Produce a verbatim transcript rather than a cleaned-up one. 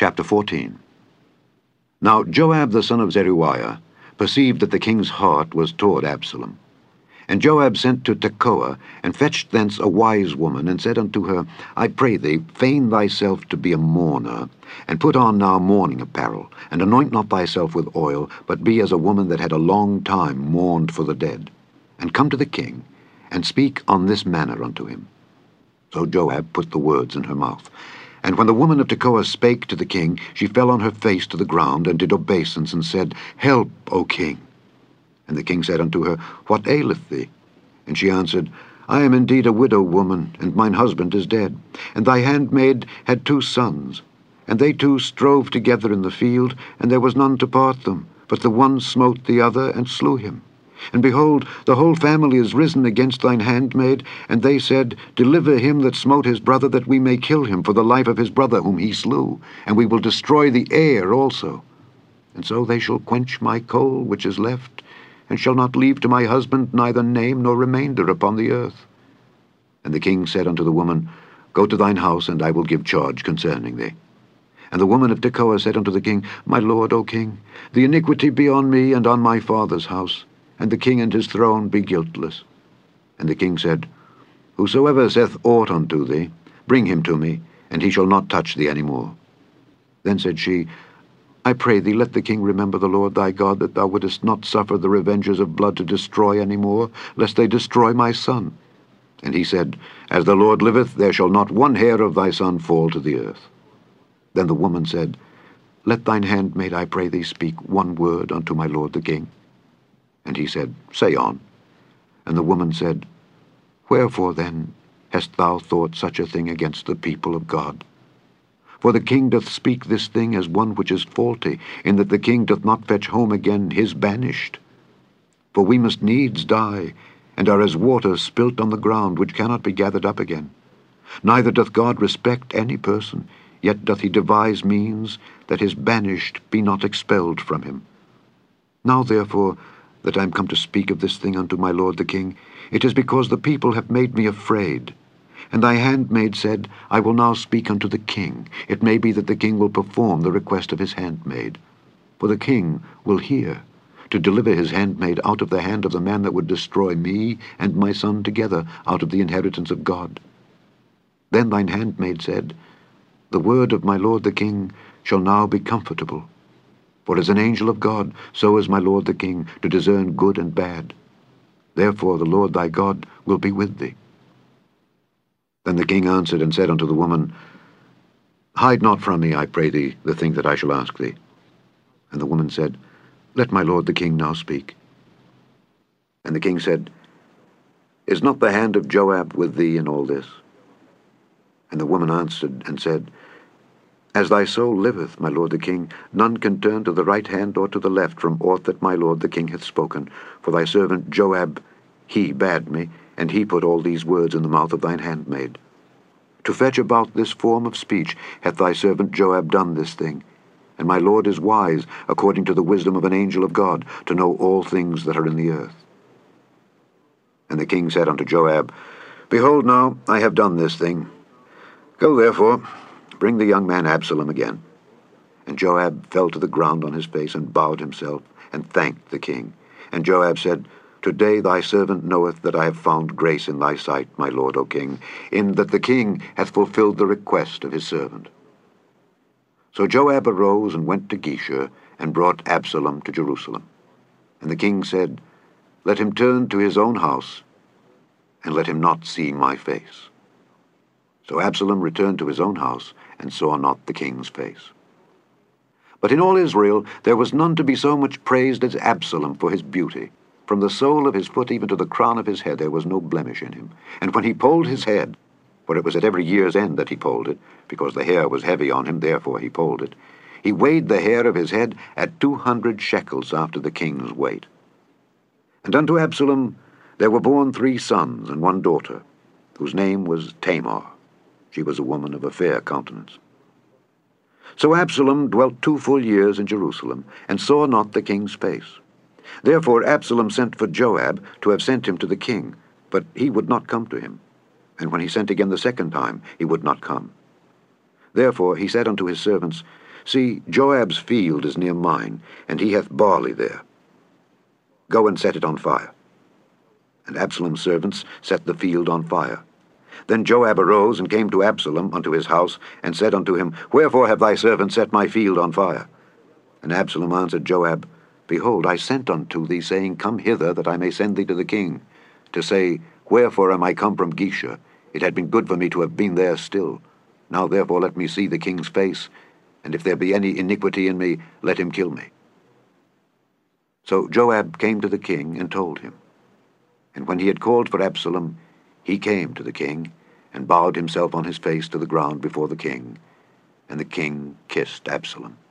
Chapter fourteen. Now Joab the son of Zeruiah perceived that the king's heart was toward Absalom. And Joab sent to Tekoa, and fetched thence a wise woman, and said unto her, I pray thee, feign thyself to be a mourner, and put on now mourning apparel, and anoint not thyself with oil, but be as a woman that had a long time mourned for the dead. And come to the king, and speak on this manner unto him. So Joab put the words in her mouth. And when the woman of Tekoa spake to the king, she fell on her face to the ground, and did obeisance, and said, Help, O king. And the king said unto her, What aileth thee? And she answered, I am indeed a widow woman, and mine husband is dead. And thy handmaid had two sons, and they two strove together in the field, and there was none to part them. But the one smote the other, and slew him. And behold, the whole family is risen against thine handmaid, and they said, Deliver him that smote his brother, that we may kill him for the life of his brother whom he slew, and we will destroy the heir also. And so they shall quench my coal which is left, and shall not leave to my husband neither name nor remainder upon the earth. And the king said unto the woman, Go to thine house, and I will give charge concerning thee. And the woman of Tekoa said unto the king, My lord, O king, the iniquity be on me and on my father's house, and the king and his throne be guiltless. And the king said, Whosoever saith aught unto thee, bring him to me, and he shall not touch thee any more. Then said she, I pray thee, let the king remember the Lord thy God, that thou wouldest not suffer the revengers of blood to destroy any more, lest they destroy my son. And he said, As the Lord liveth, there shall not one hair of thy son fall to the earth. Then the woman said, Let thine handmaid, I pray thee, speak one word unto my lord the king. And he said, Say on. And the woman said, Wherefore then hast thou thought such a thing against the people of God? For the king doth speak this thing as one which is faulty, in that the king doth not fetch home again his banished. For we must needs die, and are as water spilt on the ground, which cannot be gathered up again. Neither doth God respect any person, yet doth he devise means that his banished be not expelled from him. Now therefore, that I am come to speak of this thing unto my lord the king, it is because the people have made me afraid. And thy handmaid said, I will now speak unto the king. It may be that the king will perform the request of his handmaid. For the king will hear, to deliver his handmaid out of the hand of the man that would destroy me and my son together out of the inheritance of God. Then thine handmaid said, The word of my lord the king shall now be comfortable. For as an angel of God, so is my lord the king, to discern good and bad. Therefore the Lord thy God will be with thee. Then the king answered and said unto the woman, Hide not from me, I pray thee, the thing that I shall ask thee. And the woman said, Let my lord the king now speak. And the king said, Is not the hand of Joab with thee in all this? And the woman answered and said, As thy soul liveth, my lord the king, none can turn to the right hand or to the left from aught that my lord the king hath spoken. For thy servant Joab, he bade me, and he put all these words in the mouth of thine handmaid. To fetch about this form of speech hath thy servant Joab done this thing. And my lord is wise, according to the wisdom of an angel of God, to know all things that are in the earth. And the king said unto Joab, Behold now, I have done this thing. Go therefore, bring the young man Absalom again. And Joab fell to the ground on his face, and bowed himself, and thanked the king. And Joab said, Today thy servant knoweth that I have found grace in thy sight, my lord, O king, in that the king hath fulfilled the request of his servant. So Joab arose and went to Geshur, and brought Absalom to Jerusalem. And the king said, Let him turn to his own house, and let him not see my face. So Absalom returned to his own house, and saw not the king's face. But in all Israel there was none to be so much praised as Absalom for his beauty. From the sole of his foot even to the crown of his head there was no blemish in him. And when he polled his head, for it was at every year's end that he polled it, because the hair was heavy on him, therefore he polled it, he weighed the hair of his head at two hundred shekels after the king's weight. And unto Absalom there were born three sons and one daughter, whose name was Tamar. She was a woman of a fair countenance. So Absalom dwelt two full years in Jerusalem, and saw not the king's face. Therefore Absalom sent for Joab to have sent him to the king, but he would not come to him. And when he sent again the second time, he would not come. Therefore he said unto his servants, See, Joab's field is near mine, and he hath barley there. Go and set it on fire. And Absalom's servants set the field on fire. Then Joab arose and came to Absalom unto his house, and said unto him, Wherefore have thy servants set my field on fire? And Absalom answered Joab, Behold, I sent unto thee, saying, Come hither, that I may send thee to the king, to say, Wherefore am I come from Geshur? It had been good for me to have been there still. Now therefore let me see the king's face, and if there be any iniquity in me, let him kill me. So Joab came to the king and told him. And when he had called for Absalom, he came to the king, and bowed himself on his face to the ground before the king, and the king kissed Absalom.